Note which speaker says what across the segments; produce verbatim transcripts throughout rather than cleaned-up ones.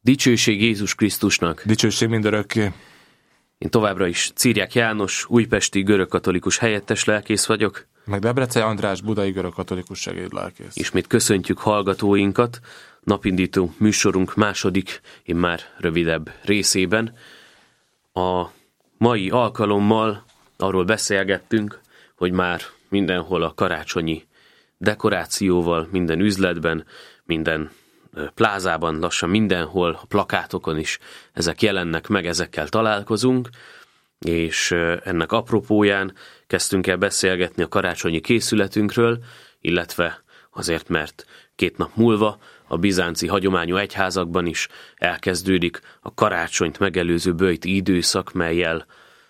Speaker 1: Dicsőség Jézus Krisztusnak!
Speaker 2: Dicsőség mindörökké!
Speaker 1: Én továbbra is Círják János, újpesti görögkatolikus helyettes lelkész vagyok.
Speaker 2: Meg Debrecen András, budai görögkatolikus segédlelkész.
Speaker 1: Ismét köszöntjük hallgatóinkat napindító műsorunk második, immár rövidebb részében. A mai alkalommal arról beszélgettünk, hogy már mindenhol a karácsonyi dekorációval, minden üzletben, minden plázában, lassan mindenhol, a plakátokon is ezek jelennek meg, ezekkel találkozunk, és ennek apropóján kezdtünk el beszélgetni a karácsonyi készületünkről, illetve azért, mert két nap múlva a bizánci hagyományú egyházakban is elkezdődik a karácsonyt megelőző böjti időszak, mellyel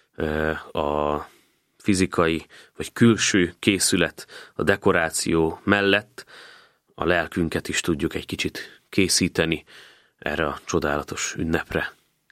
Speaker 1: a fizikai vagy külső készület, a dekoráció mellett a lelkünket is tudjuk egy kicsit készíteni erre a csodálatos ünnepre.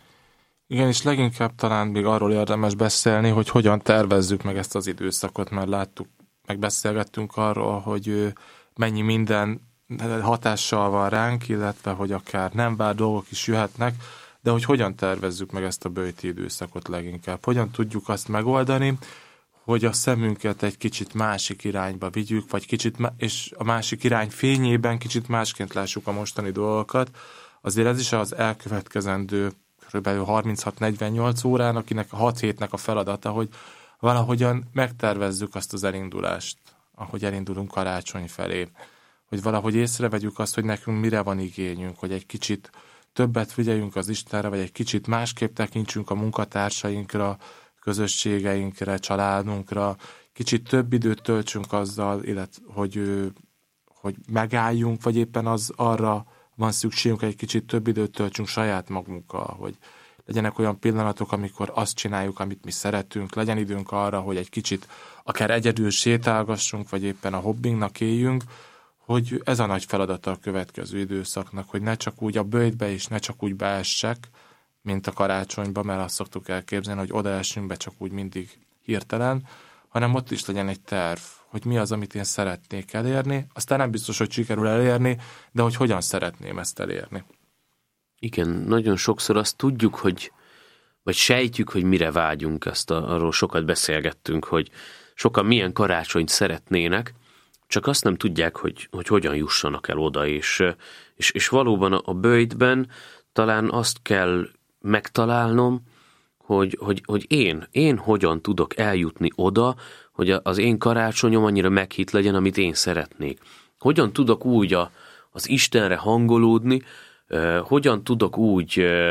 Speaker 2: Igen, és leginkább talán még arról érdemes beszélni, hogy hogyan tervezzük meg ezt az időszakot, mert láttuk, meg beszélgettünk arról, hogy mennyi minden hatással van ránk, illetve hogy akár nem vár dolgok is jöhetnek, de hogy hogyan tervezzük meg ezt a böjti időszakot leginkább. Hogyan tudjuk azt megoldani, hogy a szemünket egy kicsit másik irányba vigyük, vagy kicsit, és a másik irány fényében kicsit másként lássuk a mostani dolgokat. Azért ez is az elkövetkezendő kb. harminchat-negyvennyolc órán, akinek a hat hétnek a feladata, hogy valahogyan megtervezzük azt az elindulást, ahogy elindulunk karácsony felé. Hogy valahogy észrevegyük azt, hogy nekünk mire van igényünk, hogy egy kicsit többet figyeljünk az Istenre, vagy egy kicsit másképp tekintsünk a munkatársainkra, közösségeinkre, családunkra, kicsit több időt töltsünk azzal, illetve hogy, hogy megálljunk, vagy éppen az arra van szükségünk, hogy egy kicsit több időt töltsünk saját magunkkal, hogy legyenek olyan pillanatok, amikor azt csináljuk, amit mi szeretünk, legyen időnk arra, hogy egy kicsit akár egyedül sétálgassunk, vagy éppen a hobbinknak éljünk, hogy ez a nagy feladata a következő időszaknak, hogy ne csak úgy a böjtbe és ne csak úgy beessek, mint a karácsonyba, mert azt szoktuk elképzelni, hogy odaessünk be csak úgy mindig hirtelen, hanem ott is legyen egy terv, hogy mi az, amit én szeretnék elérni, aztán nem biztos, hogy sikerül elérni, de hogy hogyan szeretném ezt elérni.
Speaker 1: Igen, nagyon sokszor azt tudjuk, hogy, vagy sejtjük, hogy mire vágyunk, ezt a, arról sokat beszélgettünk, hogy sokan milyen karácsonyt szeretnének, csak azt nem tudják, hogy, hogy hogyan jussanak el oda, és, és, és valóban a, a böjtben talán azt kell megtalálnom, hogy, hogy, hogy én, én hogyan tudok eljutni oda, hogy az én karácsonyom annyira meghitt legyen, amit én szeretnék. Hogyan tudok úgy a, az Istenre hangolódni, uh, hogyan tudok úgy uh,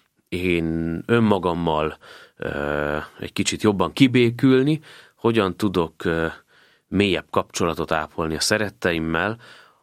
Speaker 1: én önmagammal uh, egy kicsit jobban kibékülni, hogyan tudok uh, mélyebb kapcsolatot ápolni a szeretteimmel,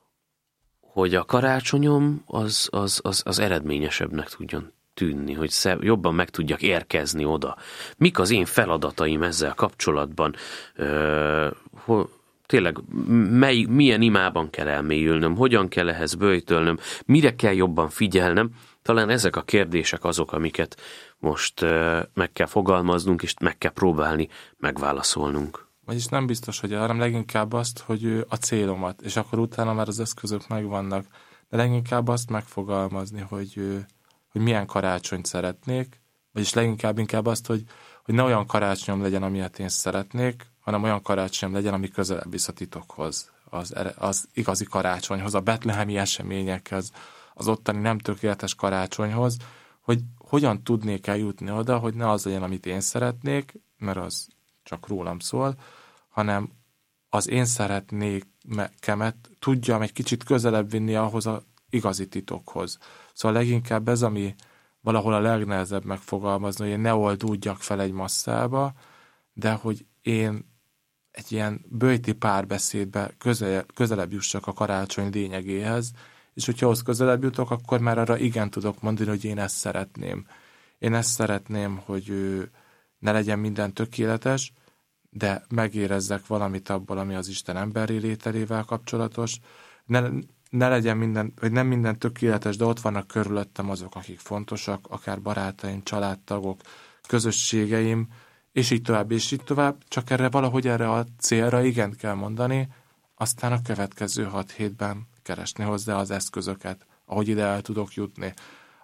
Speaker 1: hogy a karácsonyom az, az, az, az eredményesebbnek tudjon tűnni, hogy szebb, jobban meg tudjak érkezni oda. Mik az én feladataim ezzel kapcsolatban? Ö, ho, tényleg mely, milyen imában kell elmélyülnöm? Hogyan kell ehhez böjtölnöm? Mire kell jobban figyelnem? Talán ezek a kérdések azok, amiket most ö, meg kell fogalmaznunk, és meg kell próbálni megválaszolnunk.
Speaker 2: Vagyis nem biztos, hogy hanem leginkább azt, hogy a célomat, és akkor utána már az eszközök megvannak, de leginkább azt megfogalmazni, hogy hogy milyen karácsonyt szeretnék, vagyis leginkább inkább azt, hogy, hogy ne olyan karácsonyom legyen, amilyet én szeretnék, hanem olyan karácsonyom legyen, ami közelebb visz a titokhoz, az, az igazi karácsonyhoz, a betlehemi eseményekhez, az ottani nem tökéletes karácsonyhoz, hogy hogyan tudnék eljutni oda, hogy ne az legyen, amit én szeretnék, mert az csak rólam szól, hanem az én szeretnékemet tudjam egy kicsit közelebb vinni ahhoz az igazi titokhoz. Szóval leginkább ez, ami valahol a legnehezebb megfogalmazni, hogy én ne oldódjak fel egy masszába, de hogy én egy ilyen böjti párbeszédbe közel, közelebb jussak a karácsony lényegéhez, és hogyha ahhoz közelebb jutok, akkor már arra igen tudok mondani, hogy én ezt szeretném. Én ezt szeretném, hogy ne legyen minden tökéletes, de megérezzek valamit abból, ami az Isten emberi lételével kapcsolatos. Ne, ne legyen minden, vagy nem minden tökéletes, de ott vannak körülöttem azok, akik fontosak, akár barátaim, családtagok, közösségeim, és így tovább, és így tovább, csak erre valahogy erre a célra igent kell mondani, aztán a következő hat hétben keresni hozzá az eszközöket, ahogy ide el tudok jutni.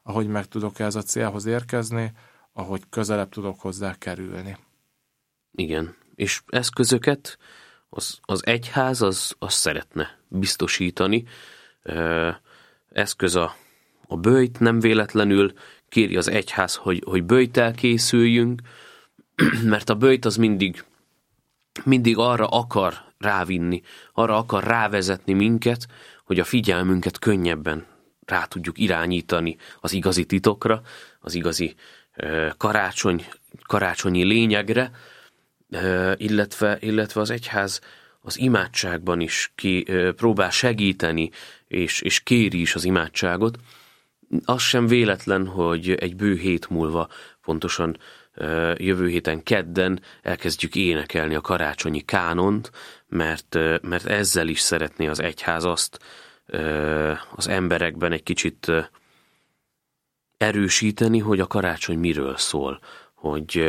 Speaker 2: ahogy meg tudok ez a célhoz érkezni, ahogy közelebb tudok hozzá kerülni.
Speaker 1: Igen, és eszközöket az, az egyház az, az szeretne biztosítani. Eszköz a, a böjt, nem véletlenül kéri az egyház, hogy, hogy böjttel készüljünk, mert a böjt az mindig, mindig arra akar rávinni, arra akar rávezetni minket, hogy a figyelmünket könnyebben rá tudjuk irányítani az igazi titokra, az igazi karácsony, karácsonyi lényegre, illetve, illetve az egyház az imádságban is ki, próbál segíteni, és, és kéri is az imádságot. Az sem véletlen, hogy egy bő hét múlva, pontosan jövő héten kedden elkezdjük énekelni a karácsonyi kánont, mert, mert ezzel is szeretné az egyház azt az emberekben egy kicsit erősíteni, hogy a karácsony miről szól, hogy,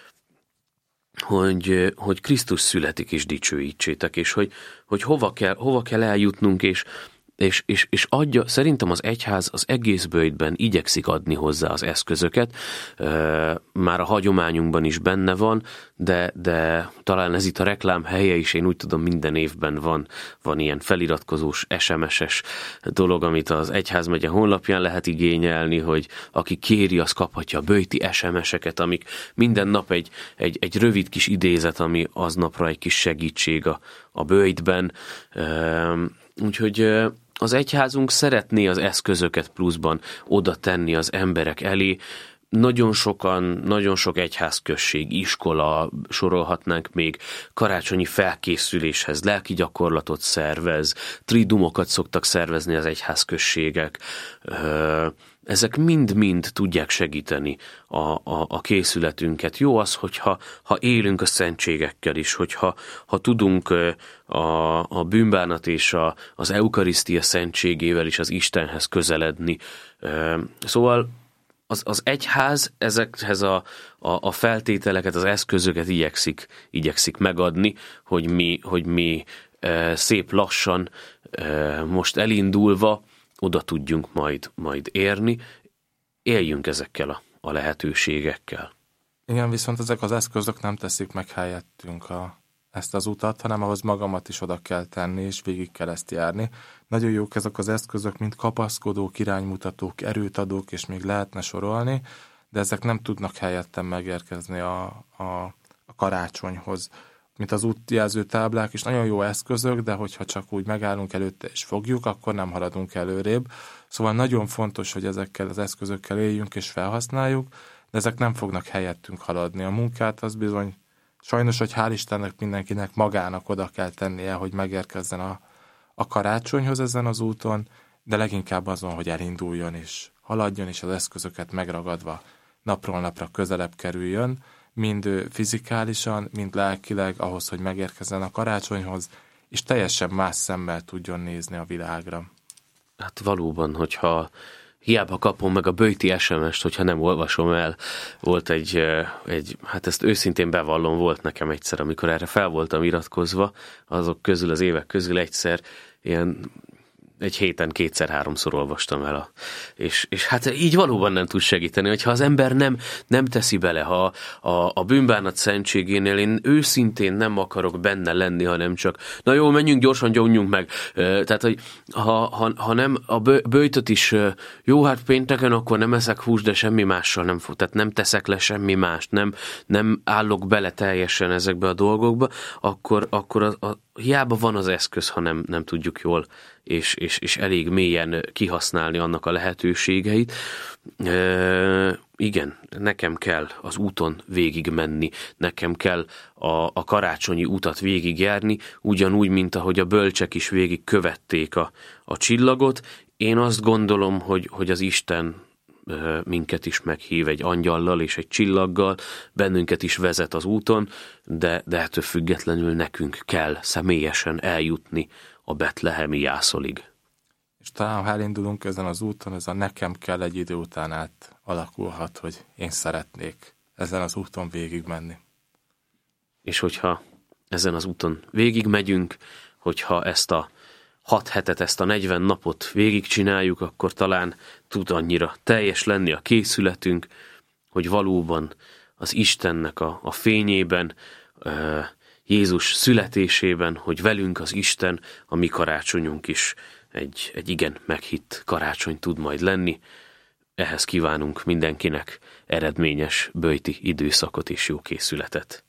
Speaker 1: hogy, hogy Krisztus születik és dicsőítsétek, és hogy, hogy hova, kell, hova kell eljutnunk, és És, és, és adja, szerintem az egyház az egész böjtben igyekszik adni hozzá az eszközöket, már a hagyományunkban is benne van, de, de talán ez itt a reklám helye is, én úgy tudom, minden évben van, van ilyen feliratkozós, es em es-es dolog, amit az egyházmegye honlapján lehet igényelni, hogy aki kéri, az kaphatja a böjti es em es-eket, amik minden nap egy, egy, egy rövid kis idézet, ami aznapra egy kis segítség a, a böjtben. Úgyhogy az egyházunk szeretné az eszközöket pluszban oda tenni az emberek elé. Nagyon sokan, nagyon sok egyházközség, iskola, sorolhatnánk még, karácsonyi felkészüléshez lelki gyakorlatot szervez, tridumokat szoktak szervezni az egyházközségek. Ezek mind-mind tudják segíteni a, a, a készületünket. Jó az, hogyha ha élünk a szentségekkel is, hogyha ha tudunk a, a bűnbánat és a, az eukarisztia szentségével is az Istenhez közeledni. Szóval az, az egyház ezekhez a, a, a feltételeket, az eszközöket igyekszik, igyekszik megadni, hogy mi, hogy mi szép lassan most elindulva oda tudjunk majd, majd érni, éljünk ezekkel a, a lehetőségekkel.
Speaker 2: Igen, viszont ezek az eszközök nem teszik meg helyettünk a, ezt az utat, hanem ahhoz magamat is oda kell tenni, és végig kell ezt járni. Nagyon jók ezek az eszközök, mint kapaszkodók, iránymutatók, erőtadók, és még lehetne sorolni, de ezek nem tudnak helyettem megérkezni a, a, a karácsonyhoz. Mint az útjelző táblák is nagyon jó eszközök, de hogyha csak úgy megállunk előtte és fogjuk, akkor nem haladunk előrébb. Szóval nagyon fontos, hogy ezekkel az eszközökkel éljünk és felhasználjuk, de ezek nem fognak helyettünk haladni. A munkát az bizony sajnos, hogy hál' Istennek mindenkinek magának oda kell tennie, hogy megérkezzen a, a karácsonyhoz ezen az úton, de leginkább azon, hogy elinduljon és haladjon, és az eszközöket megragadva napról napra közelebb kerüljön, mind fizikálisan, mind lelkileg ahhoz, hogy megérkezzen a karácsonyhoz, és teljesen más szemmel tudjon nézni a világra.
Speaker 1: Hát valóban, hogyha hiába kapom meg a böjti es em est, hogyha nem olvasom el, volt egy, egy, hát ezt őszintén bevallom, volt nekem egyszer, amikor erre fel voltam iratkozva, azok közül, az évek közül egyszer ilyen egy héten kétszer-háromszor olvastam el. A, és, és hát így valóban nem tud segíteni, hogyha az ember nem, nem teszi bele, ha a, a bűnbánat szentségénél én őszintén nem akarok benne lenni, hanem csak, na jó, menjünk gyorsan, gyónjunk meg. Tehát, hogy ha, ha, ha nem a böjtöt is, jó, hát pénteken akkor nem eszek húst, de semmi mással nem fog, tehát nem teszek le semmi mást, nem, nem állok bele teljesen ezekbe a dolgokba, akkor, akkor a, a, hiába van az eszköz, ha nem, nem tudjuk jól és, és, és elég mélyen kihasználni annak a lehetőségeit. E, igen, nekem kell az úton végig menni, nekem kell a, a karácsonyi utat végigjárni, ugyanúgy, mint ahogy a bölcsek is végig követték a, a csillagot. Én azt gondolom, hogy, hogy az Isten minket is meghív egy angyallal és egy csillaggal, bennünket is vezet az úton, de, de ettől függetlenül nekünk kell személyesen eljutni a betlehemi jászolig.
Speaker 2: És talán, ha elindulunk ezen az úton, ez a nekem kell egy idő után át alakulhat, hogy én szeretnék ezen az úton végigmenni.
Speaker 1: És hogyha ezen az úton végigmegyünk, hogyha ezt a hat hetet, ezt a negyven napot végigcsináljuk, akkor talán tud annyira teljes lenni a készületünk, hogy valóban az Istennek a, a fényében, Jézus születésében, hogy velünk az Isten, a mi karácsonyunk is egy, egy igen meghitt karácsony tud majd lenni. Ehhez kívánunk mindenkinek eredményes böjti időszakot és jó készületet.